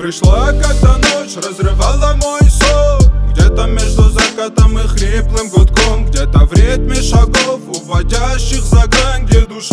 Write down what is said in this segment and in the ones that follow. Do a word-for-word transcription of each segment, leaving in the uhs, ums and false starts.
пришла, когда ночь разрывала мой сон. Где-то между закатом и хриплым гудком, где-то в ритме шагов, уводящих за грань, где душа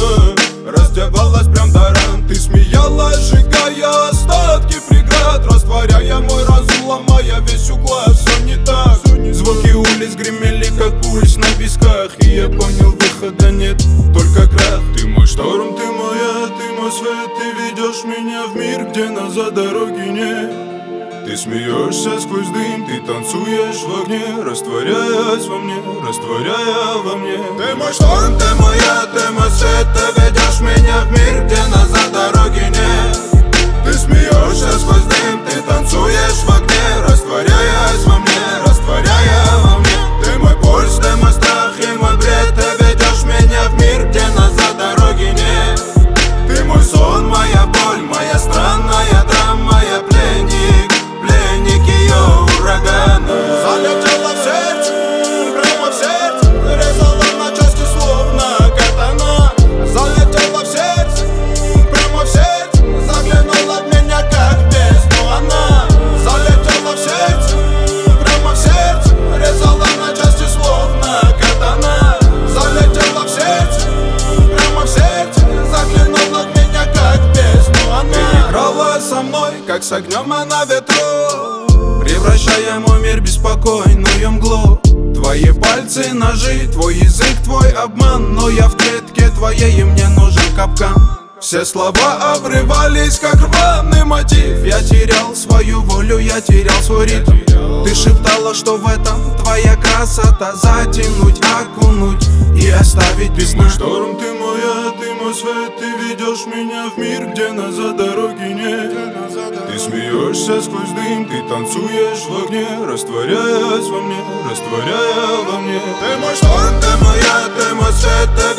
раздевалась прям до ран. Ты смеялась, сжигая остатки преград, растворяя мой разум, ломая весь уклад. Все не так, звуки улиц гремели, как пульс на висках, и я понял, выхода нет, только крах. Ты мой шторм, ты моя, ты мой свет, ты ведешь меня в мир, где назад дороги нет. Ты смеешься сквозь дым, ты танцуешь в огне, растворяясь во мне, растворяя во мне. Ты мой шторм, ты моя, ты мой свет, ты ведешь меня в мир, где назад дороги нет. Ты смеешься сквозь дым, ты танцуешь в огне, растворяясь во мне, растворяя во мне. Ты мой пульс, ты мой страх и мой бред, ты ведешь меня в мир, где назад дороги нет. Ты мой сон, моя боль, моя странная драма, я пленник, пленник ее урагана. Залетела в сердце, прямо в сердце, резала на части словно катана. Залетела в сердце, прямо в сердце, заглянула в меня как в бездну она. Залетела в сердце, прямо в сердце, резала на части словно катана. Залетела в сердце, прямо в сердце, заглянула в меня как в бездну она. Ты играла со мной, как с огнем и на ветру, превращая мой мир беспокойную мглу. Твои пальцы, ножи, твой язык, твой обман, но я в клетке твоей, и мне нужен капкан. Все слова обрывались, как рваный мотив. Я терял свою волю, я терял свой ритм. Ты шептала, что в этом твоя красота, затянуть, окунуть и оставить без дна. Шторм, ты моя, ты мой свет, ты ведешь меня в мир, где назад дороги нет. Ты смеешься сквозь дым, ты танцуешь в огне, растворяясь во мне, растворяя во мне. Ты мой шторм, ты моя, ты мой свет, ты